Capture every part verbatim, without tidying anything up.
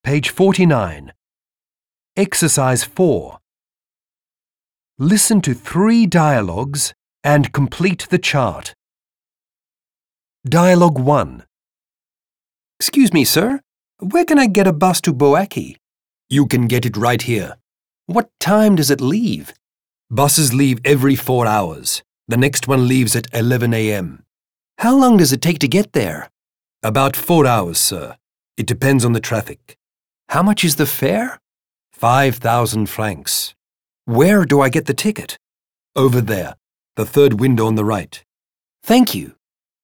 Page forty-nine. Exercise four. Listen to three dialogues and complete the chart. Dialogue one. Excuse me, sir. Where can I get a bus to Boaki? You can get it right here. What time does it leave? Buses leave every four hours. The next one leaves at eleven a m How long does it take to get there? About four hours, sir. It depends on the traffic. How much is the fare? Five thousand francs. Where do I get the ticket? Over there, the third window on the right. Thank you.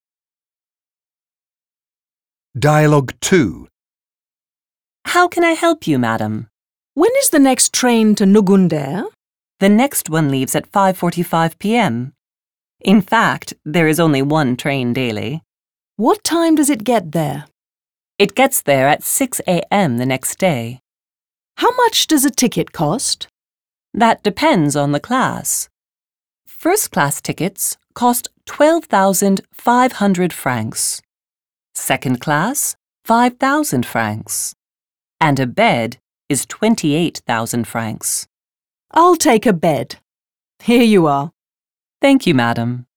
Dialogue two. How can I help you, madam? When is the next train to Nugunder? The next one leaves at five forty-five p m In fact, there is only one train daily. What time does it get there? It gets there at six a m the next day. How much does a ticket cost? That depends on the class. First-class tickets cost twelve thousand five hundred francs. Second class, five thousand francs. And a bed is twenty-eight thousand francs. I'll take a bed. Here you are. Thank you, madam.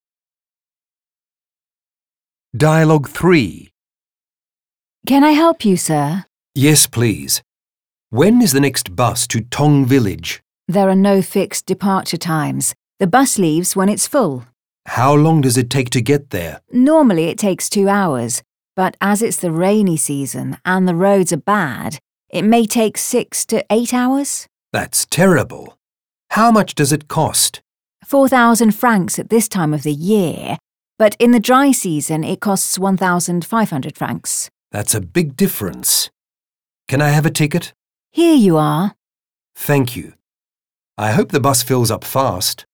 Dialogue three. Can I help you, sir? Yes, please. When is the next bus to Tong Village? There are no fixed departure times. The bus leaves when it's full. How long does it take to get there? Normally it takes two hours, but as it's the rainy season and the roads are bad, it may take six to eight hours. That's terrible. How much does it cost? Four thousand francs at this time of the year, but in the dry season it costs one thousand five hundred francs. That's a big difference. Can I have a ticket? Here you are. Thank you. I hope the bus fills up fast.